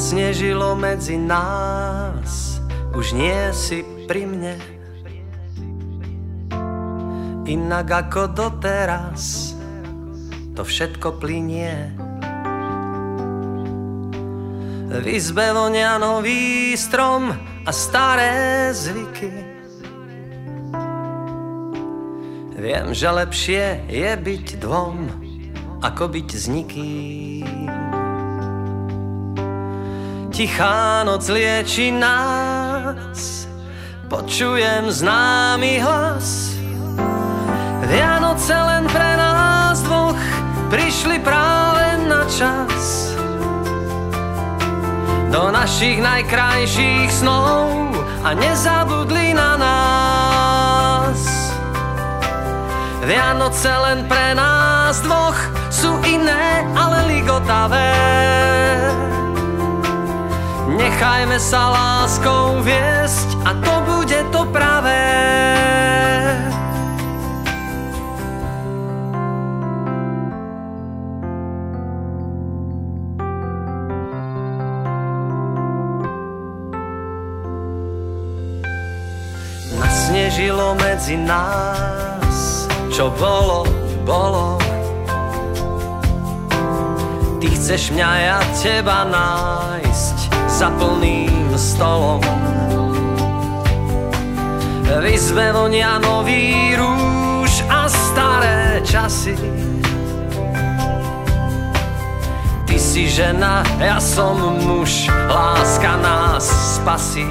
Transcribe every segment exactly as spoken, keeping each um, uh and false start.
Nasnežilo medzi nás, už nie si pri mne, inak ako doteraz, to všetko plynie. V izbe vonia nový strom a staré zvyky. Viem, že lepšie je byť dvom, ako byť s nikým. Tichá noc lieči nás, počujem známy hlas. Vianoce len pre nás dvoch prišli práve na čas. Do našich najkrajších snov a nezabudli na nás. Vianoce len pre nás dvoch sú iné, ale ligotavé. Nechajme sa láskou viesť a to bude to pravé. Nasnežilo medzi nás, čo bolo, bolo. Ty chceš mňa, ja teba nájsť za plným stolom. V izbe vonia nový rúž a staré časy. Ty si žena, ja som muž, láska nás spasí.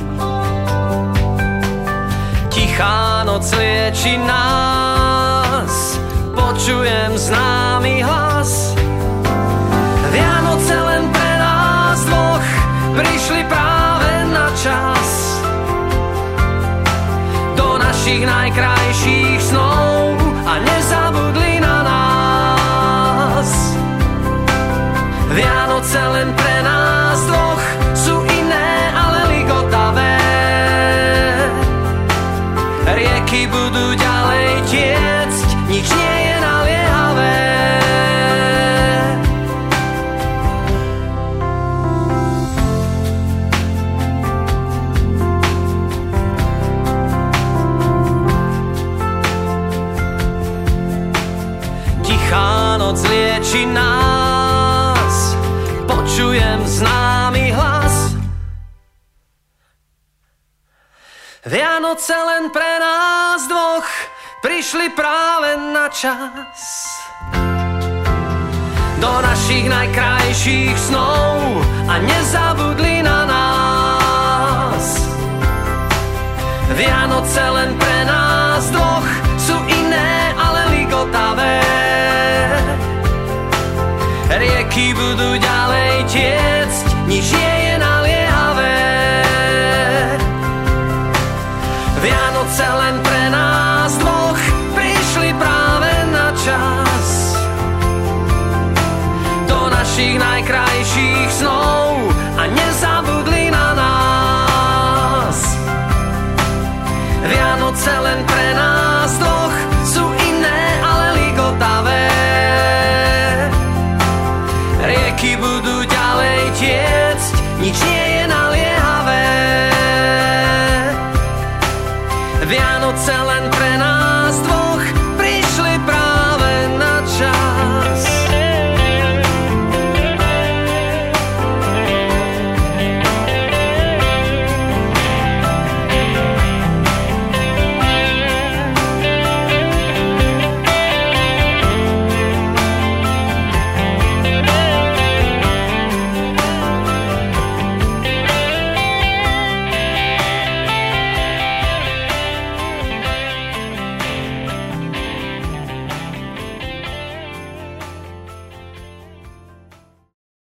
Tichá noc lieči nás, počujem známy hlas. Vianoce len pre nás dvoch prišli práve na čas. Do našich najkrajších snov a nezabudli na nás. Vianoce len pre nás dvoch sú iné, ale ligotavé. Rieky budú ďalej tiecť, nič nie je naliehavé. Tichá noc lieči nás, počujem známy hlas. Vianoce len pre nás dvoch prišli práve na čas. Do našich najkrajších snov a nezabudli na nás. Vianoce len pre